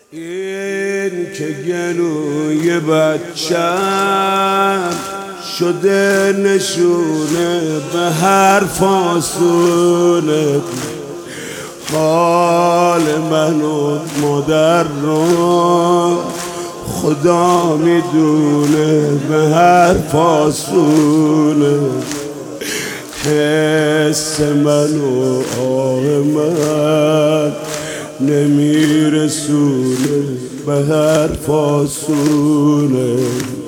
این که گلوی بچم شده نشونه به هر فاصله، حال من و مادر رو خدا میدونه به هر فاصله، حس من و آه من نمیرسونه به هر فاصله،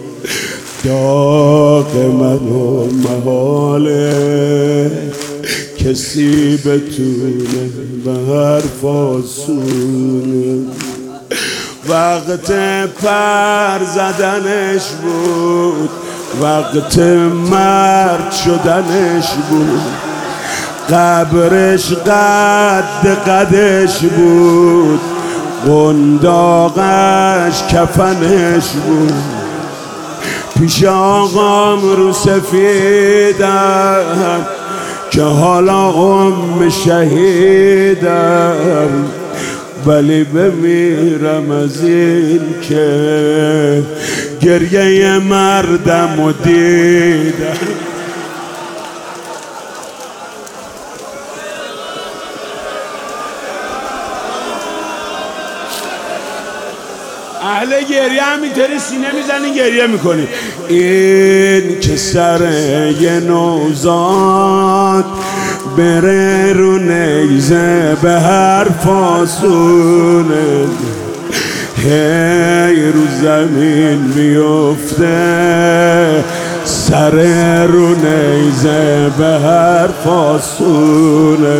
داغ من و محاله کسی بتونه به هر فاصله. وقت پر زدنش بود، وقت مرد شدنش بود، قبرش قدش بود، قنداقش کفنش بود، پیش آقام رو سفیدم که حالا شهیدم، ولی بمیرم از این که گریه مردم و دیدم. اهل گریه همینطوری سینه میزنی گریه میکنی. این که سر یه نوزاد بره رو نیزه به هر فاصله، هی رو زمین میفته سر رو نیزه به هر فاصله،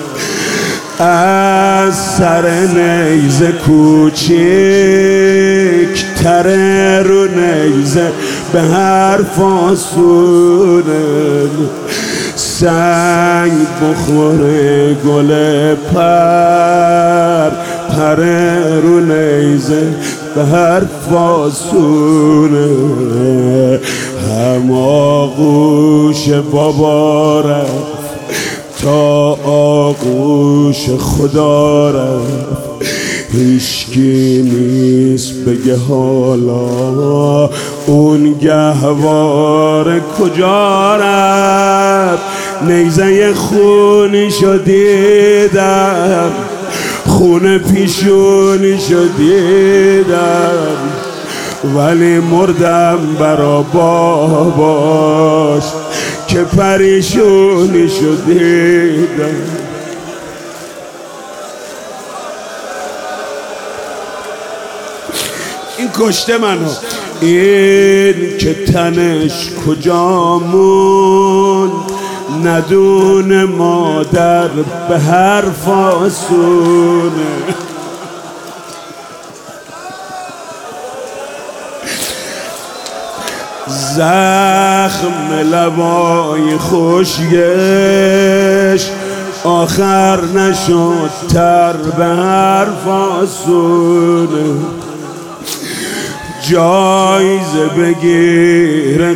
از سر نیزه کوچیک تره رو نیزه به هر فاصله، سنگ بخوره گل پره رو نیزه به هر فاصله، هم آغوش بابا رفت تا آغوش خدا رفت، هیچکی نیست بگه حالا اون گهواره کجا رفت. نیزه خونیشو دیدم، خون پیشونیشو دیدم، ولی مردم برا باباش که پریشونیشو دیدم. این کشته منو، این که تنش کجا موند ندونه مادر به هر فاصله، زخم لبای خوشگش آخر نشد تر به هر فاصله، جایزه بگیر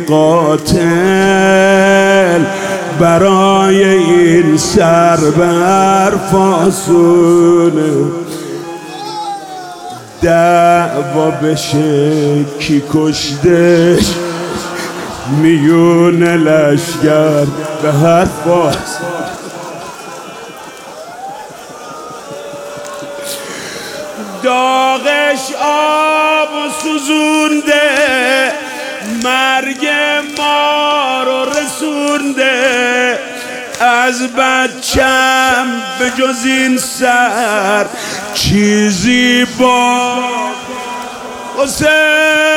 قاتل برای این سر به هر فاصله، دعوا بشه کی کشتش میون لشگر به هر فاصله، داغش آب و سوزونده، مرگ ما رو رسونده، از بچم به جز این سر چیزی با حسین